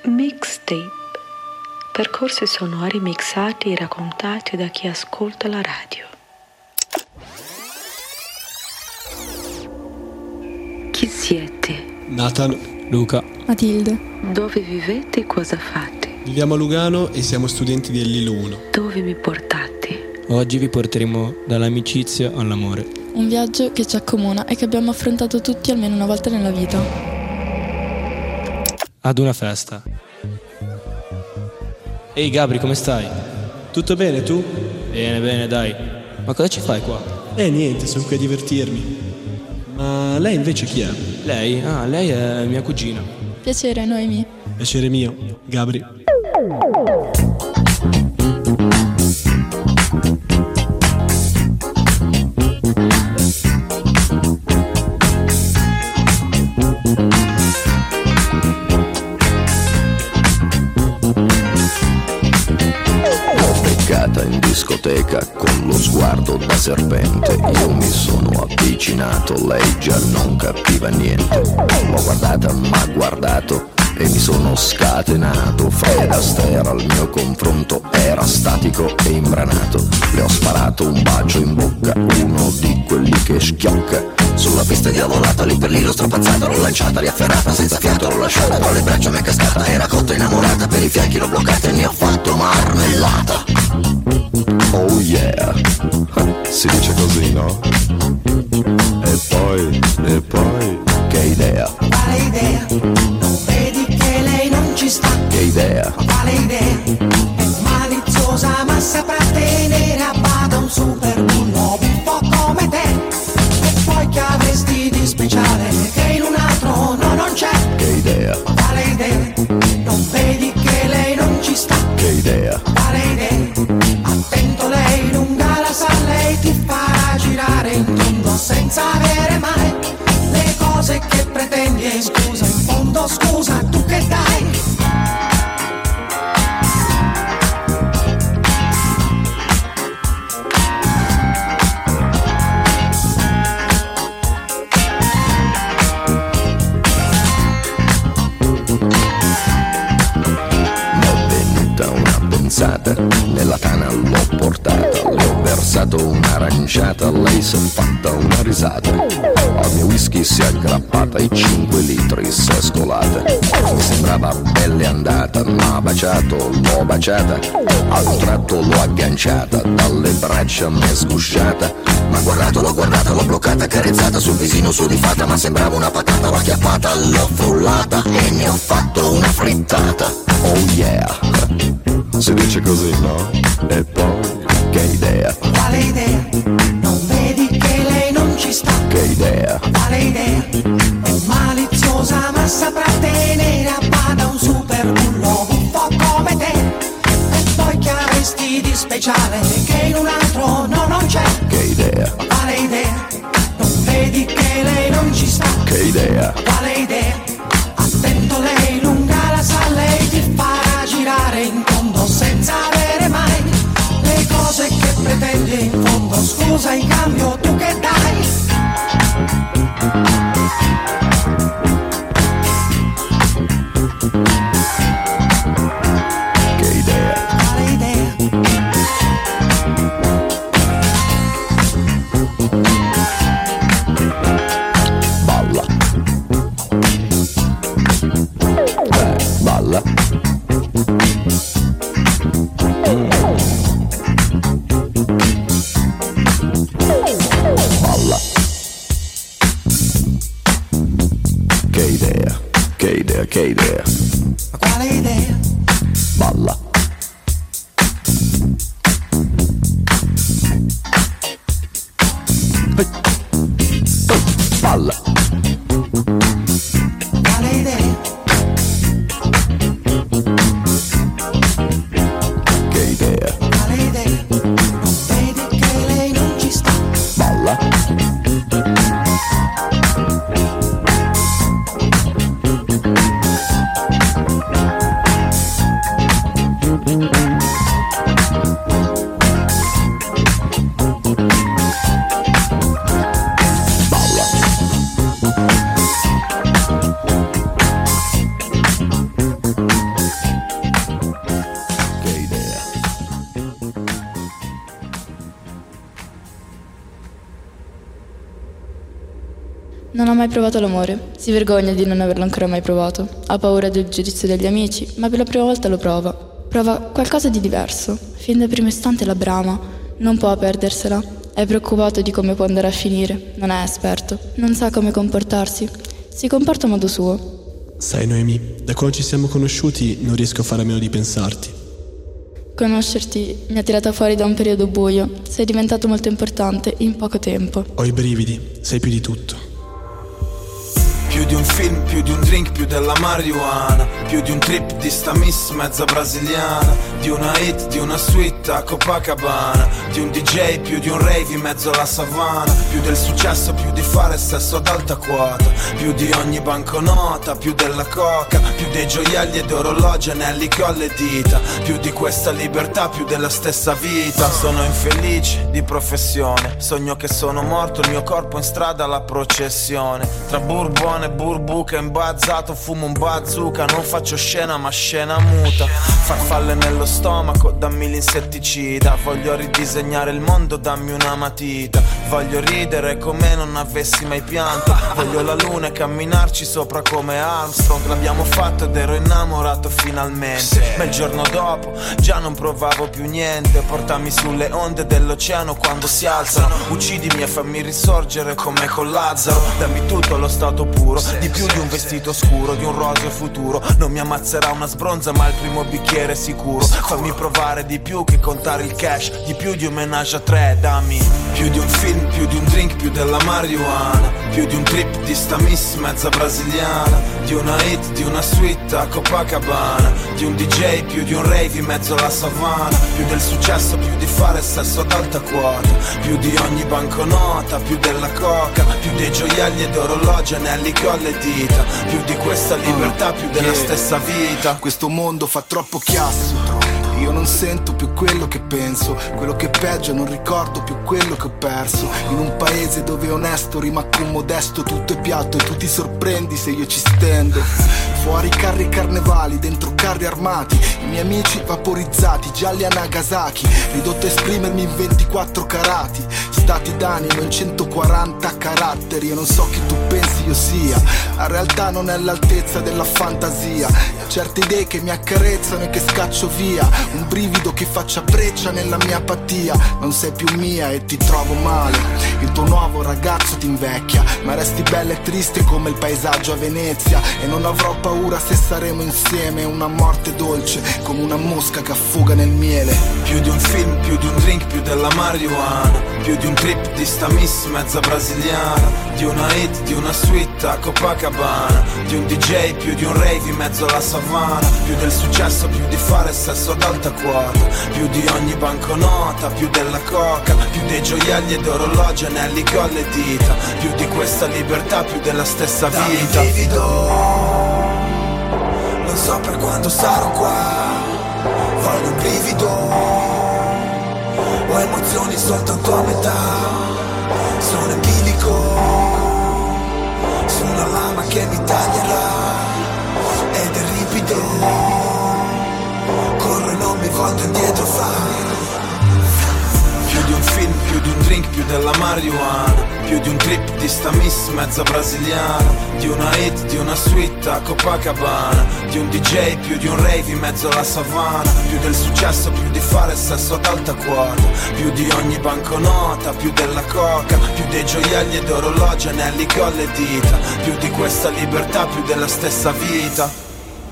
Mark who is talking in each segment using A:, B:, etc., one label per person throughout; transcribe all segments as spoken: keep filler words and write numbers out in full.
A: Mixtape. Percorsi sonori mixati e raccontati da chi ascolta la radio. Chi siete?
B: Nathan, Luca,
C: Matilde.
A: Dove vivete e cosa fate?
B: Viviamo a Lugano e siamo studenti dell'I L uno.
A: Dove mi portate?
D: Oggi vi porteremo dall'amicizia all'amore.
C: Un viaggio che ci accomuna e che abbiamo affrontato tutti almeno una volta nella vita.
D: Ad una festa. Ehi Gabri, come stai?
B: Tutto bene, tu?
D: Bene, bene, dai. Ma cosa ci fai qua?
B: Eh, niente, sono qui a divertirmi. Ma lei invece chi è?
D: Lei? Ah, lei è mia cugina.
C: Piacere, Noemi.
B: Piacere mio, Gabri.
E: In discoteca con lo sguardo da serpente, io mi sono avvicinato, lei già non capiva niente. L'ho guardata, m'ha guardato e mi sono scatenato. Fred Astaire al mio confronto era statico e imbranato. Le ho sparato un bacio in bocca, uno di quelli che schiocca. Sulla pista diavolata, lì per lì l'ho strapazzata, l'ho lanciata, riafferrata, senza fiato l'ho lasciata. Tra le braccia mi è cascata, era cotta innamorata, per i fianchi l'ho bloccata e ne ho fatto marmellata. Oh yeah, si dice così, no? E poi, e poi, che idea?
F: Quale idea? Non vedi che lei non ci sta?
E: Che idea?
F: Quale idea? È maliziosa ma saprà tenere a bada un super bullo un po' come te. E poi che avresti di speciale che in un altro no non c'è?
E: Che idea?
F: Quale idea? Non vedi che lei non ci sta?
E: Che idea?
F: Quale idea? Attento, lei lunga la sa, lei ti farà girare in tondo senza avere mai le cose che pretendi. E scusa, in fondo scusa, tu che dai?
E: Nella tana l'ho portata, le ho versato un'aranciata, lei si è fatta una risata. Al mio whisky si è aggrappata, i cinque litri si è scolata. Mi sembrava belle andata, m'ha baciato, l'ho baciata. A un tratto l'ho agganciata, dalle braccia m'è sgusciata. M'ha guardato, l'ho guardata, l'ho bloccata, carezzata sul visino sudifata. Ma sembrava una patata, l'ho acchiappata, l'ho frullata e ne ho fatto una frittata. Oh yeah, si dice così, no? E poi, che idea?
F: Quale idea? Non vedi che lei non ci sta?
E: Che idea?
F: Quale idea? È maliziosa ma saprà tenere a bada un super bullo un po' come te. E poi che avresti di speciale che in un altro no non c'è?
E: Che idea?
F: Quale idea? Non vedi che lei non ci sta?
E: Che idea?
F: Quale idea? Attento, lei lunga la sa, lei ti farà girare in tondo senza avere mai le cose che pretendi. In fondo scusa, in cambio tu che dai?
E: Che idea?
F: Quale idea?
E: Balla. Eh, balla. Balla. Che idea, che idea, che idea.
F: Ma quale idea?
E: Balla. Hey. Hey. Balla.
F: Quale idea?
E: Che idea.
F: Quale idea? Non vedi che lei non ci sta?
E: Balla.
C: Non ha mai provato l'amore, si vergogna di non averlo ancora mai provato, ha paura del giudizio degli amici, ma per la prima volta lo prova. Prova qualcosa di diverso, fin dal primo istante la brama, non può perdersela, è preoccupato di come può andare a finire, non è esperto, non sa come comportarsi, si comporta a modo suo.
B: Sai Noemi, da quando ci siamo conosciuti non riesco a fare a meno di pensarti.
C: Conoscerti mi ha tirata fuori da un periodo buio, sei diventato molto importante in poco tempo.
B: Ho i brividi, sei più di tutto.
G: Più di un film, più di un drink, più della marijuana, più di un trip di sta miss mezza brasiliana, di una hit, di una suite a Copacabana, di un D J, più di un rave in mezzo alla savana, più del successo, più di fare sesso ad alta quota, più di ogni banconota, più della coca, più dei gioielli ed orologi, anelli che ho alle dita, più di questa libertà, più della stessa vita. Sono infelice di professione, sogno che sono morto, il mio corpo in strada alla processione, tra bourbon e burbuca imbazzato, fumo un bazooka, non faccio scena ma scena muta, farfalle nello stomaco, dammi l'insetticida, voglio ridisegnare il mondo, dammi una matita, voglio ridere come non avessi mai pianto, voglio la luna e camminarci sopra come Armstrong, l'abbiamo fatto ed ero innamorato finalmente, ma il giorno dopo già non provavo più niente, portami sulle onde dell'oceano quando si alzano, uccidimi e fammi risorgere come con Lazzaro, dammi tutto allo stato puro, di più di un vestito scuro, di un roseo futuro, non mi ammazzerà una sbronza ma il primo bicchiere sicuro, fammi provare di più che contare il cash, di più di un menage a tre, dammi più di un film, più di un drink, più della marijuana, più di un trip di sta miss mezza brasiliana, di una hit, di una suite a Copacabana, di un D J, più di un rave in mezzo alla savana, più del successo, più di fare sesso ad alta quota, più di ogni banconota, più della coca, più dei gioielli ed orologi, anelli che ho alle dita, più di questa libertà, più della stessa vita.
H: Questo mondo fa troppo chiasso, io non sento più quello che penso, quello che peggio non ricordo più quello che ho perso, in un paese dove onesto rima con modesto, tutto è piatto e tu ti sorprendi se io ci stendo. Fuori carri e carnevali, dentro carri armati, i miei amici vaporizzati, gialli a Nagasaki, ridotto a esprimermi in ventiquattro carati, stati d'animo in centoquaranta caratteri, io non so chi tu pensi io sia, la realtà non è all'altezza della fantasia, certe idee che mi accarezzano e che scaccio via, un brivido che faccia breccia nella mia apatia, non sei più mia e ti trovo male, il tuo nuovo ragazzo ti invecchia, ma resti bella e triste come il paesaggio a Venezia, e non avrò paura se saremo insieme, una morte dolce come una mosca che affoga nel miele.
G: Più di un film, più di un drink, più della marijuana, più di un trip di sta miss mezza brasiliana, di una hit, di una suite a Copacabana, di un D J, più di un rave in mezzo alla savana, più del successo, più di fare sesso ad alta quota, più di ogni banconota, più della coca, più dei gioielli ed orologi, anelli che ho alle dita, più di questa libertà, più della stessa vita. Non so per quando sarò qua, voglio un brivido, ho emozioni soltanto a metà, sono in bilico, su una lama che mi taglierà, ed è ripido, corro e non mi volto indietro fa. Più di un film, più di un drink, più della marijuana, più di un trip di sta miss mezza brasiliana, di una hit, di una suite a Copacabana, di un D J, più di un rave in mezzo alla savana, più del successo, più di fare sesso ad alta quota, più di ogni banconota, più della coca, più dei gioielli ed orologi, anelli che ho alle dita, più di questa libertà, più della stessa vita.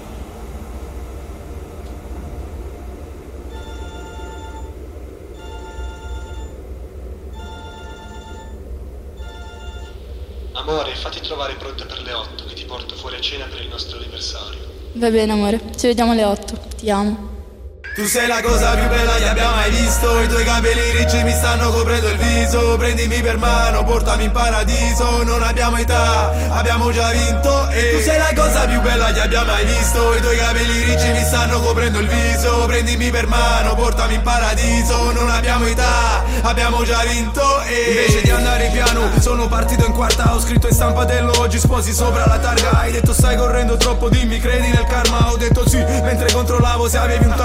B: Amore, fatti trovare pronta per le otto, che ti porto fuori a cena per il nostro anniversario.
C: Va bene amore, ci vediamo alle otto, ti amo.
G: Tu sei la cosa più bella che abbia mai visto, i tuoi capelli ricci mi stanno coprendo il viso, prendimi per mano, portami in paradiso, non abbiamo età, abbiamo già vinto e tu sei la cosa più bella che abbia mai visto, i tuoi capelli ricci mi stanno coprendo il viso, prendimi per mano, portami in paradiso, non abbiamo età, abbiamo già vinto e invece di andare piano sono partito in quarta, ho scritto in stampatello oggi sposi sopra la targa, hai detto stai correndo troppo, dimmi credi nel karma, ho detto sì mentre controllavo se avevi un tanga.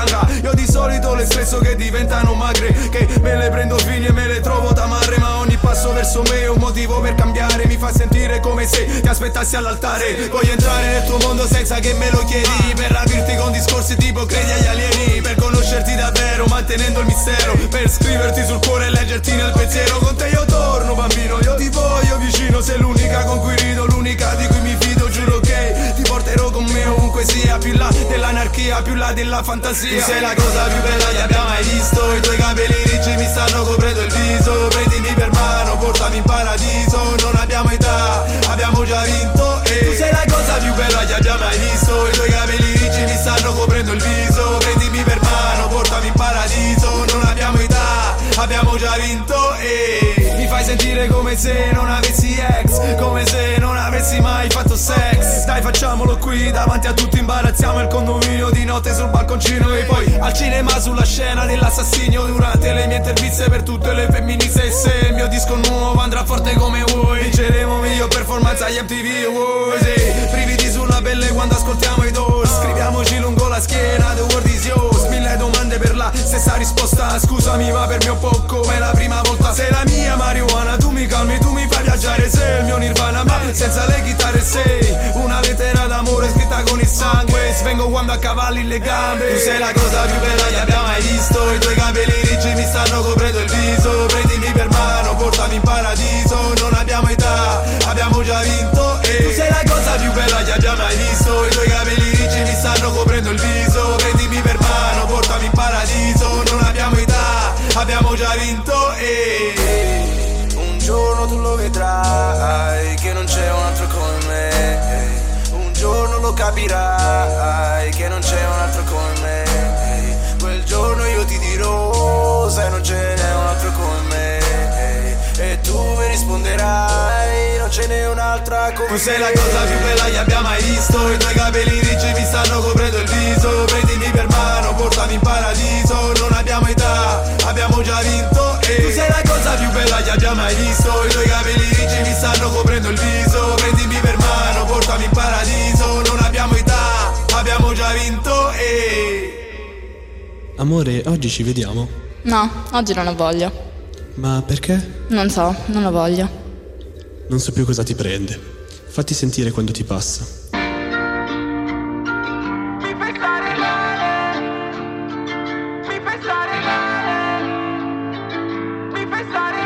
G: Io di solito le spesso che diventano magre, che me le prendo fini e me le trovo tamarre. Ma ogni passo verso me è un motivo per cambiare. Mi fa sentire come se ti aspettassi all'altare. Voglio entrare nel tuo mondo senza che me lo chiedi, per rapirti con discorsi tipo credi agli alieni, per conoscerti davvero mantenendo il mistero, per scriverti sul cuore e leggerti nel pensiero. Con te io torno bambino, io ti voglio vicino. Sei l'unica con cui rido, l'unica di cui mi fido. Giuro che ti porterò con me ovunque sia, più là dell'anarchia, più là della fantasia. Tu sei la cosa più bella che abbia mai visto. I tuoi capelli ricci mi stanno coprendo il viso. Prendimi per mano, portami in paradiso. Non abbiamo età, abbiamo già vinto. E tu sei la cosa più bella che abbia mai visto. I tuoi capelli ricci mi stanno coprendo il viso. Prendimi per mano, portami in paradiso. Non abbiamo età, abbiamo già vinto. E mi fai sentire come se non avessi ex, come se non avessi mai fatto sex. Dai, facciamolo qui davanti a tutti, imbarazziamo il condominio di notte sul balconcino. E poi al cinema sulla scena dell'assassinio, durante le mie interviste per tutte le femministe. E se il mio disco nuovo andrà forte come vuoi, vinceremo miglior performance agli M T V Awards. E brividi sulla pelle quando ascoltiamo i Doors, scriviamoci lungo la schiena The world is yours. Mille domande per la stessa risposta. Scusami ma per me un po' come la prima volta. Sei la mia marijuana, tu mi calmi, tu mi fai viaggiare. Sei il mio nirvana ma senza le chitarre. Sei una lettera d'amore scritta con il sangue. Svengo quando accavalli le gambe. Tu sei la cosa più bella che abbia mai visto. I tuoi capelli ricci mi stanno coprendo il viso. Prendimi per mano, portami in paradiso. Non abbiamo età, abbiamo già vinto. E tu sei la cosa più bella che abbia mai visto. I tuoi capelli ricci mi stanno coprendo il viso. Prendimi per mano, portami in paradiso. Non abbiamo età, abbiamo già vinto. E un giorno tu lo vedrai che non c'è un altro come me. Un giorno lo capirai che non c'è un altro come me. Quel giorno io ti dirò, sai non ce n'è un altro come me. E tu mi risponderai, non ce n'è un'altra come me. Tu sei la cosa più bella che abbia mai visto. I tuoi capelli ricci mi stanno coprendo il viso. Prendimi per mano, portami in paradiso. Non abbiamo età, abbiamo già vinto. E tu sei la cosa più bella che abbia mai visto. I tuoi capelli ricci mi stanno coprendo il viso. Prendimi per mano, portami in paradiso. Non abbiamo età, abbiamo già vinto. E
B: amore, oggi ci vediamo?
C: No, oggi non ho voglia.
B: Ma perché?
C: Non so, non ho voglia.
B: Non so più cosa ti prende. Fatti sentire quando ti passa.
F: Mi fai stare male, mi fai stare male, mi fai stare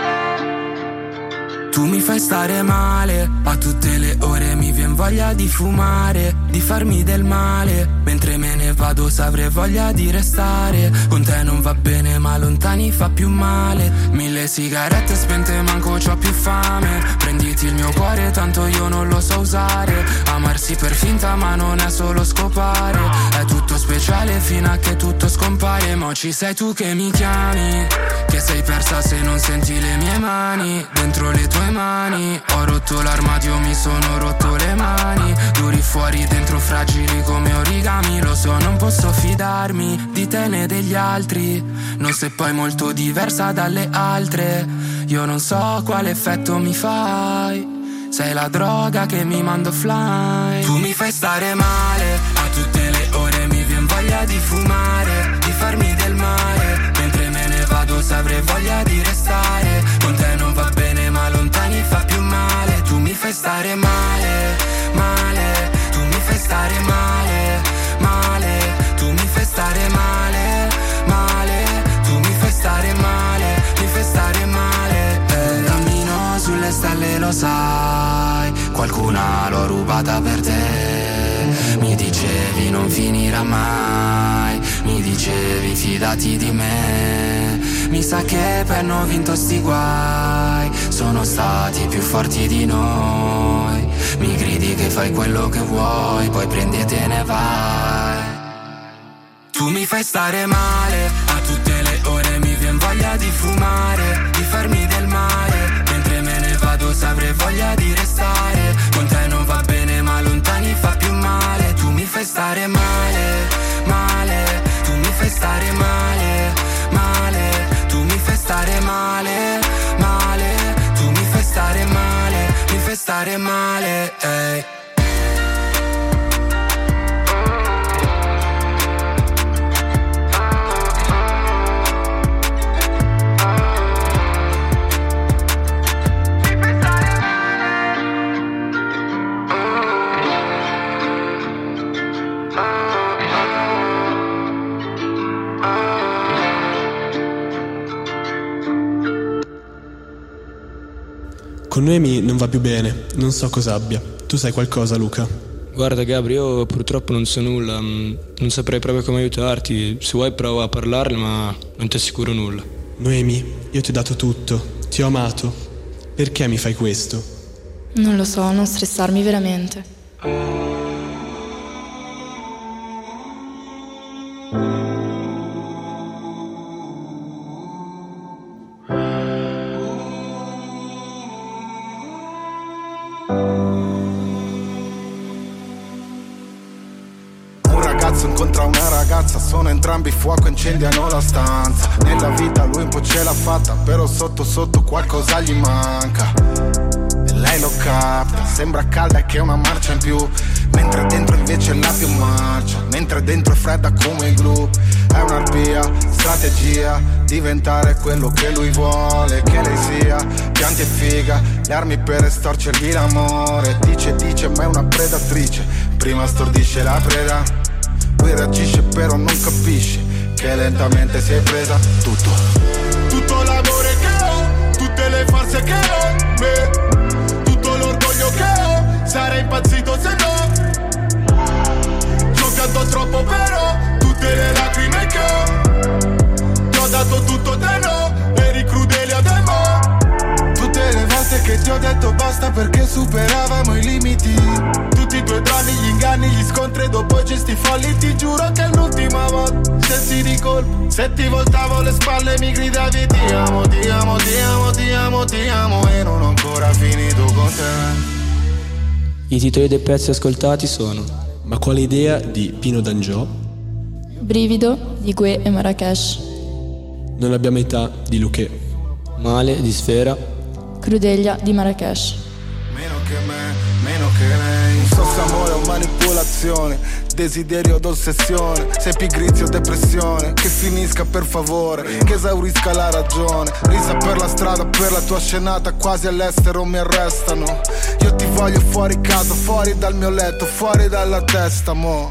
F: male.
I: Tu mi fai stare male, a tutte le ore mi vien voglia di fumare, di farmi del male. Mentre me ne vado s'avrei voglia di restare. Con te non va bene ma lontani fa più male. Mille sigarette spente manco c'ho più fame. Prenditi il mio cuore tanto io non lo so usare. Amarsi per finta ma non è solo scopare. È tutto speciale fino a che tutto scompare. Mo ci sei tu che mi chiami, che sei persa se non senti le mie mani dentro le tue mani. Ho rotto l'armadio, mi sono rotto le mani. Duri fuori, dentro fragili come origami. Lo so, non posso fidarmi di te né degli altri. Non sei poi molto diversa dalle altre. Io non so quale effetto mi fai. Sei la droga che mi mando fly. Tu mi fai stare male, a tutte le ore mi vien voglia di fumare, di farmi del male. Mentre me ne vado s'avrei voglia di restare. Con te non va bene ma lontani fa più male. Tu mi fai stare male, male. Tu mi fai stare male, male. Tu mi fai stare male, male. Tu mi fai stare male, mi fai stare male. eh. Cammino sulle stelle lo sai, qualcuna l'ho rubata per te. Mi dicevi non finirà mai, mi dicevi fidati di me. Mi sa che per non vinto sti guai, sono stati più forti di noi. Mi gridi che fai quello che vuoi, poi prendi e te ne vai. Tu mi fai stare male, a tutte le ore mi vien voglia di fumare, di farmi del male. Mentre me ne vado s'avrei voglia di restare. Con te non va bene ma lontani fa più male. Tu mi fai stare male, male. Tu mi fai stare male, male. Tu mi fai stare male, male. Tu mi fai stare male, mi fai stare male, ehi.
J: Con Noemi non va più bene, non so cosa abbia. Tu sai qualcosa, Luca?
D: Guarda Gabri, io purtroppo non so nulla, non saprei proprio come aiutarti. Se vuoi prova a parlarne, ma non ti assicuro nulla.
J: Noemi, io ti ho dato tutto, ti ho amato. Perché mi fai questo?
C: Non lo so, non stressarmi veramente.
H: Incontra una ragazza, sono entrambi fuoco, incendiano la stanza. Nella vita lui un po' ce l'ha fatta, però sotto sotto qualcosa gli manca. E lei lo capta, sembra calda e che è una marcia in più, mentre dentro invece è la più marcia. Mentre dentro è fredda come il glue. È un'arpia, strategia, diventare quello che lui vuole che lei sia. Pianti e figa, le armi per estorcergli l'amore. Dice, dice, ma è una predatrice, prima stordisce la preda. Lui reagisce però non capisce che lentamente si è presa tutto.
K: Tutto l'amore che ho, tutte le forze che ho, me, tutto l'orgoglio che ho, sarei impazzito se no. Ci ho pianto troppo però, tutte le lacrime che ho, ti ho dato tutto te no, eri crudele ademo. Tutte le volte che ti ho detto basta perché superavamo i limiti. Tutti i tuoi drammi, gli inganni, gli scontri, dopo i gesti folli. Ti giuro che è l'ultima volta, sensi di colpo. Se ti voltavo le spalle mi gridavi ti amo, ti amo, ti amo, ti amo, ti amo. E non ho ancora finito con te.
D: I titoli dei pezzi ascoltati sono
J: Ma quale idea di Pino D'Angiò,
C: Brivido di Gue e Marrakesh,
J: Non abbiamo età di Luché,
D: Male di Sfera,
C: Crudeglia di Marrakesh.
H: Meno che me, meno che lei. Un sosso amore o manipolazione, desiderio od ossessione. Sei pigrizia o depressione, che finisca per favore, che esaurisca la ragione. Risa per la strada, per la tua scenata, quasi all'estero mi arrestano. Io ti voglio fuori casa, fuori dal mio letto, fuori dalla testa, mo.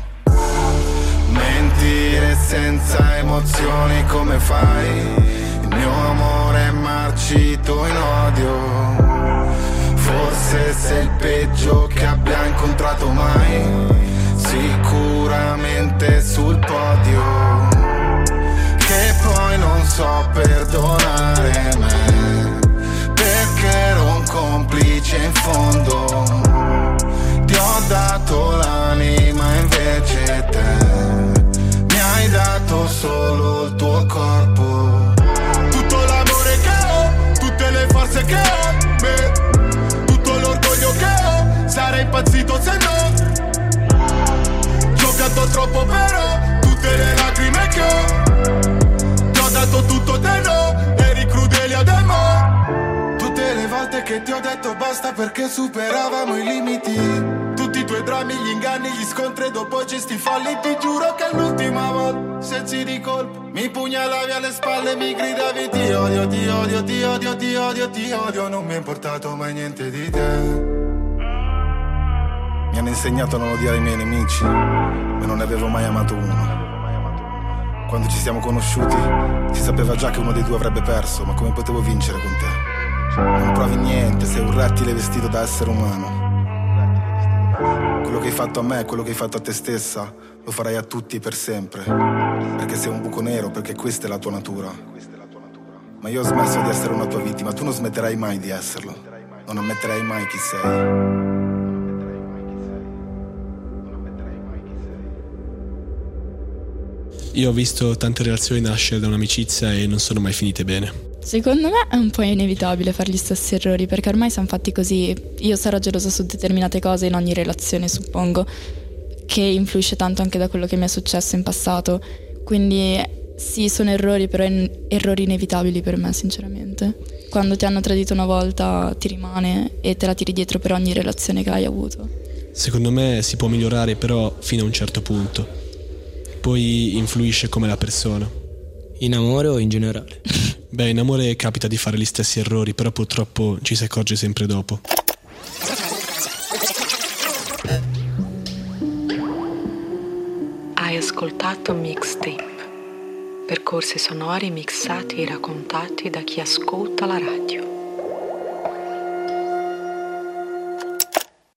H: Mentire senza emozioni come fai? Il mio amore è marcito in odio. Forse sei il peggio che abbia incontrato mai. Sicuramente sul podio. Che poi non so perdonare me, perché ero un complice in fondo. Ti ho dato l'anima invece te mi hai dato solo il tuo corpo.
K: Tutto l'amore che ho, tutte le forze che ho, me, tutto l'orgoglio che ho, sarei impazzito se no. Ci ho pianto troppo però, tutte le lacrime che ho, ti ho dato tutto te no, eri crudele ademo.
H: Tutte le volte che ti ho detto basta perché superavamo i limiti. Tutti i tuoi drammi, gli inganni, gli scontri, dopo i gesti falli. Ti giuro che è l'ultima volta, sensi di colpo. Mi pugnalavi alle spalle, mi gridavi ti odio, ti odio, ti odio, ti odio, ti odio. Non mi è importato mai niente di te. Mi hanno insegnato a non odiare i miei nemici, ma non ne avevo mai amato uno. Quando ci siamo conosciuti si sapeva già che uno dei due avrebbe perso, ma come potevo vincere con te? Non provi niente, sei un rettile vestito da essere umano. Quello che hai fatto a me e quello che hai fatto a te stessa lo farai a tutti per sempre, perché sei un buco nero, perché questa è la tua natura. Ma io ho smesso di essere una tua vittima, tu non smetterai mai di esserlo. Non ammetterai mai chi sei.
J: Io ho visto tante relazioni nascere da un'amicizia e non sono mai finite bene.
C: Secondo me è un po' inevitabile fare gli stessi errori, perché ormai siamo fatti così. Io sarò gelosa su determinate cose in ogni relazione, suppongo, che influisce tanto anche da quello che mi è successo in passato. Quindi sì, sono errori, però in- errori inevitabili per me, sinceramente. Quando ti hanno tradito una volta ti rimane e te la tiri dietro per ogni relazione che hai avuto.
J: Secondo me si può migliorare, però fino a un certo punto. Poi influisce come la persona.
D: In amore o in generale?
J: Beh, in amore capita di fare gli stessi errori, però purtroppo ci si accorge sempre dopo.
A: Hai ascoltato Mixtape, percorsi sonori mixati e raccontati da chi ascolta la radio.